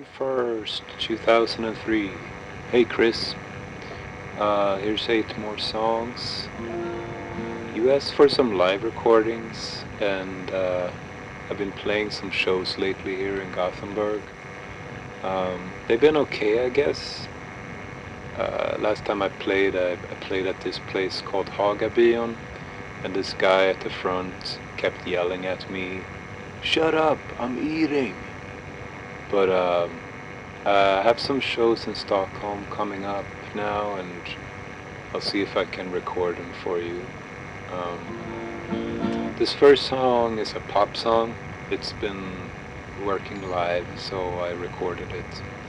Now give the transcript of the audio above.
1st, 2003. Hey Chris, here's 8 more songs. You asked for some live recordings, and I've been playing some shows lately here in Gothenburg. They've been okay, I guess. Last time I played at this place called Hagabion, and this guy at the front kept yelling at me, "Shut up, I'm eating!" But I have some shows in Stockholm coming up now, and I'll see if I can record them for you. This first song is a pop song. It's been working live, so I recorded it.